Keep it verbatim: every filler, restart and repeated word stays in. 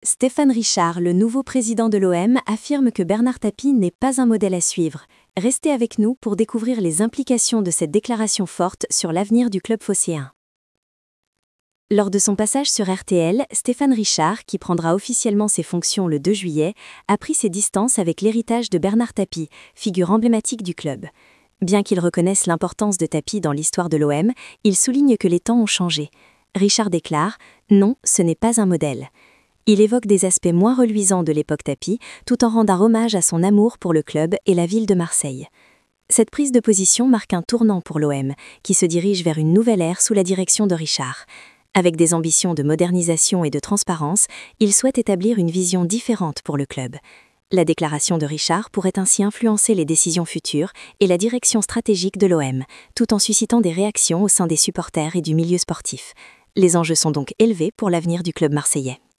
Stéphane Richard, le nouveau président de l'O M, affirme que Bernard Tapie n'est pas un modèle à suivre. Restez avec nous pour découvrir les implications de cette déclaration forte sur l'avenir du club phocéen. Lors de son passage sur R T L, Stéphane Richard, qui prendra officiellement ses fonctions le deux juillet, a pris ses distances avec l'héritage de Bernard Tapie, figure emblématique du club. Bien qu'il reconnaisse l'importance de Tapie dans l'histoire de l'O M, il souligne que les temps ont changé. Richard déclare « Non, ce n'est pas un modèle ». Il évoque des aspects moins reluisants de l'époque Tapie, tout en rendant hommage à son amour pour le club et la ville de Marseille. Cette prise de position marque un tournant pour l'O M, qui se dirige vers une nouvelle ère sous la direction de Richard. Avec des ambitions de modernisation et de transparence, il souhaite établir une vision différente pour le club. La déclaration de Richard pourrait ainsi influencer les décisions futures et la direction stratégique de l'O M, tout en suscitant des réactions au sein des supporters et du milieu sportif. Les enjeux sont donc élevés pour l'avenir du club marseillais.